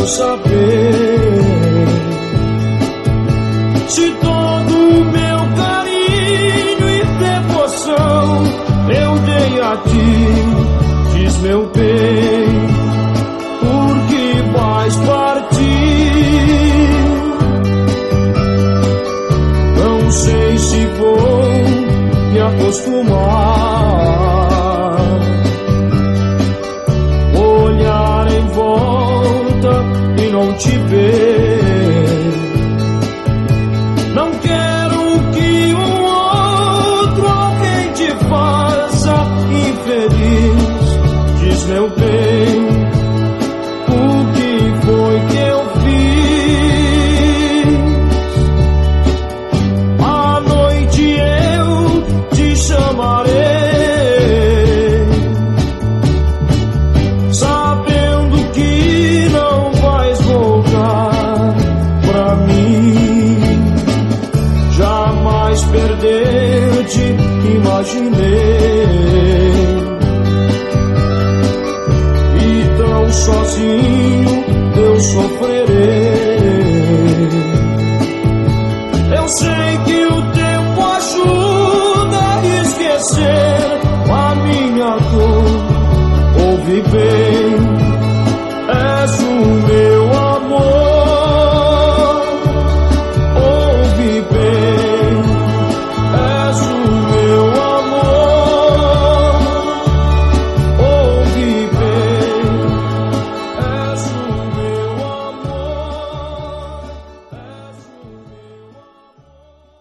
saber se todo o meu carinho e devoção eu dei a ti. Diz, meu bem, por que vais partir? Não sei se vou me acostumar, olhar em volta e não te ver. Não quero que um outro alguém te faça infeliz. Diz, meu bem, o que foi que eu fiz? À noite eu te chamarei, sabendo que não vais voltar pra mim. Jamais perder-te imaginei, e tão sozinho eu sofrerei. Eu sei que o tempo ajuda a esquecer